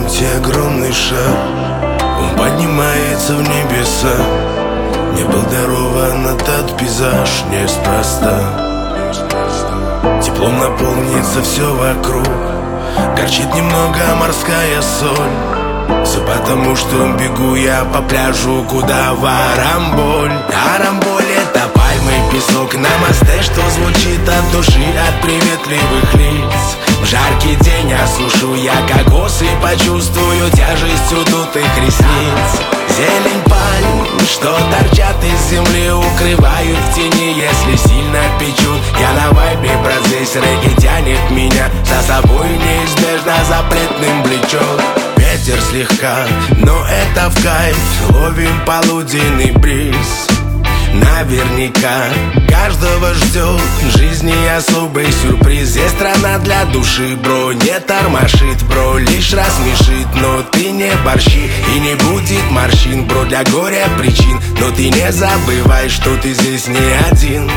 пути огромный шаг, он поднимается в небеса. Мне был дарован этот пейзаж неспроста. Теплом наполнится все вокруг, горчит немного морская соль. Все потому, что бегу я по пляжу, куда в Арамболь. Арамболь — это пальмы, песок на мосте, что звучит от души, от приветливых лиц. В жаркий день осушу я кокос и почувствую тяжесть удутых ресниц. Зелень пальм, что торчат из земли, укрывают в тени, если сильно печут. Я на вайбе, брат, здесь регги тянет меня за собой, неизбежно запретным влечет. Ветер слегка, но это в кайф, ловим полуденный бриз. Наверняка каждого ждет в жизни особый сюрприз. Здесь страна для души, бро, не тормошит, бро, лишь рассмешит. Но ты не борщи и не будет морщин, бро, для горя причин. Но ты не забывай, что ты здесь не один.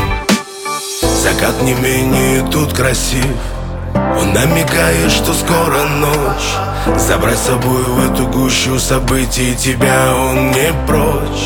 Закат не менее тут красив, он намекает, что скоро ночь. Забрать с собой в эту гущу событий тебя он не прочь.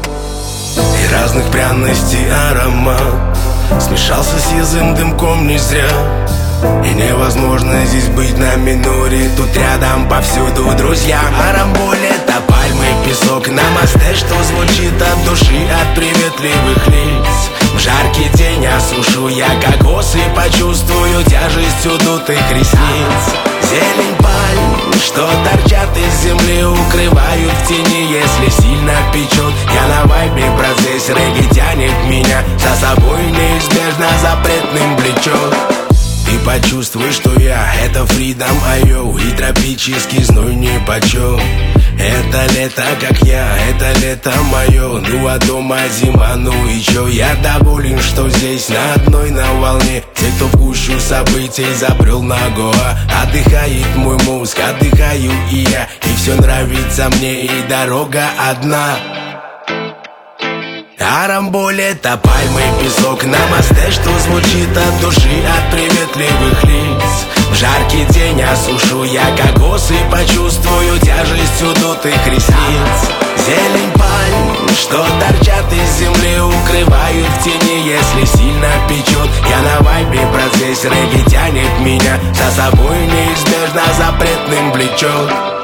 И разных пряностей аромат смешался с язым дымком не зря. И невозможно здесь быть на миноре, тут рядом повсюду друзья. Арамболь — это пальмы, песок на мосте, что звучит от души, от приветливых лиц. В жаркий день осушу я кокос и почувствую тяжесть удутых ресниц. Зелень пальм, что торчат из земли, укрывают в тени, если сильно печет. Я на вайбе, брат, здесь регги тянет меня за собой, неизбежно запретным влечет. Ты почувствуй, что я — это фридом, айоу, и тропический зной нипочем. Это лето, как я, это лето мое. Ну а дома зима, ну и чё? Я доволен, что здесь на одной на волне. Те, кто в гущу событий забрел на Гоа. Отдыхает мой мозг, отдыхаю и я. И все нравится мне, и дорога одна. Арамболь — это пальмы, песок на мосте, что звучит от души, от приветливых лиц. В жаркий день осушу я кокос и почувствую тяжесть удутых ресниц. Зелень пальм, что торчат из земли, укрывают в тени, если сильно печет. Я на вайбе, брат, здесь регги тянет меня за собой, неизбежно запретным влечет.